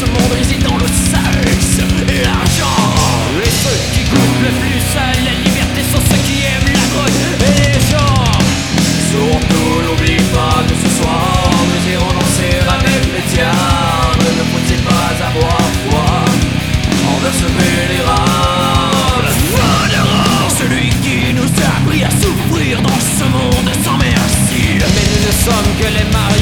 ce monde réside dans le sexe et l'argent. Et ceux qui goûtent le plus à la liberté sont ceux qui aiment la drogue et les gens. Surtout n'oublie pas que ce soir nous irons danser avec les diables. Ne faut-il pas avoir foi envers ce vénérable vulnérable, celui qui nous a appris à souffrir dans ce monde sans merci. Mais nous ne sommes que les mariés